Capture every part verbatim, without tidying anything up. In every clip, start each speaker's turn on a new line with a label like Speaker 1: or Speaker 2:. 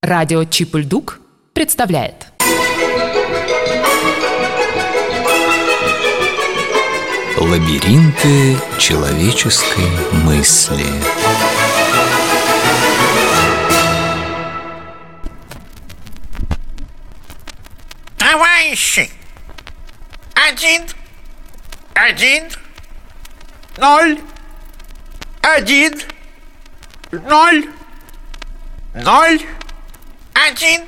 Speaker 1: Радио Чип-Ль-Дук представляет.
Speaker 2: Лабиринты человеческой мысли.
Speaker 3: Товарищи! Один, один, ноль, один, ноль, ноль, один,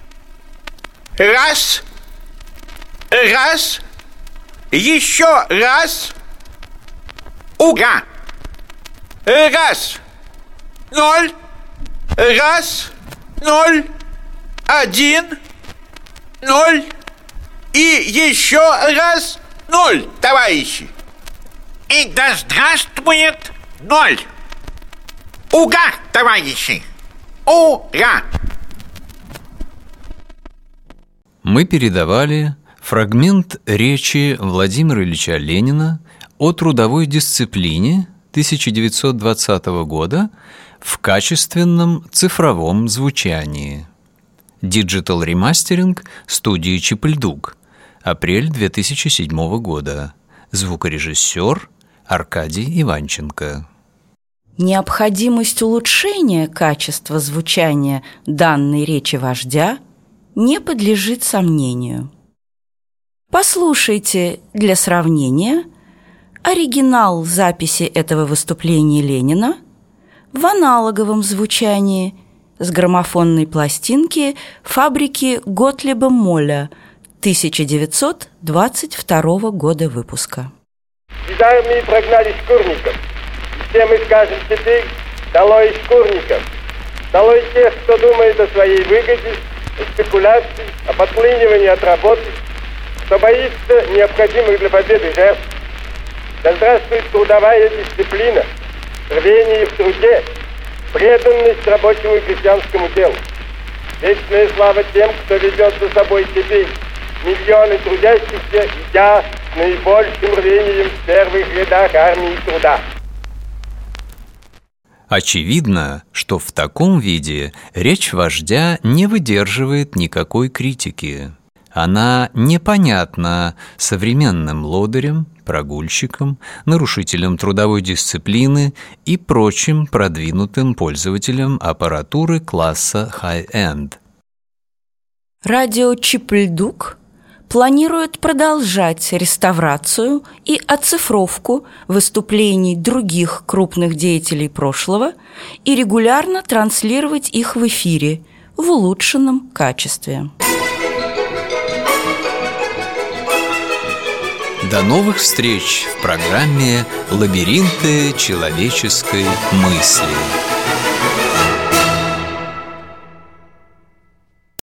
Speaker 3: раз, раз, еще раз, ура! Раз, ноль, раз, ноль, один, ноль и еще раз ноль, товарищи. И да здравствует ноль. Ура, товарищи! Ура!
Speaker 2: Мы передавали фрагмент речи Владимира Ильича Ленина о трудовой дисциплине тысяча девятьсот двадцатого года в качественном цифровом звучании. Digital Remastering студии Чип-Ль-Дук. Апрель две тысячи седьмого года. Звукорежиссер Аркадий Иванченко.
Speaker 4: Необходимость улучшения качества звучания данной речи вождя не подлежит сомнению. Послушайте для сравнения оригинал записи этого выступления Ленина в аналоговом звучании с граммофонной пластинки фабрики Готлиба Молля тысяча девятьсот двадцать второго года выпуска.
Speaker 5: Из армии прогнали шкурников. И все мы скажем теперь: долой шкурников! Долой тех, кто думает о своей выгоде, о спекуляции, о подклинивании от работы, кто боится необходимых для победы жертв. Да здравствует трудовая дисциплина, рвение в труде, преданность рабочему и крестьянскому делу. Вечная слава тем, кто ведет за собой теперь миллионы трудящихся, идя с наибольшим рвением в первых рядах армии труда.
Speaker 2: Очевидно, что в таком виде речь вождя не выдерживает никакой критики. Она непонятна современным лодырям, прогульщикам, нарушителям трудовой дисциплины и прочим продвинутым пользователям аппаратуры класса high-end.
Speaker 4: Радио Чип-Ль-Дук планирует продолжать реставрацию и оцифровку выступлений других крупных деятелей прошлого и регулярно транслировать их в эфире в улучшенном качестве.
Speaker 2: До новых встреч в программе «Лабиринты человеческой мысли».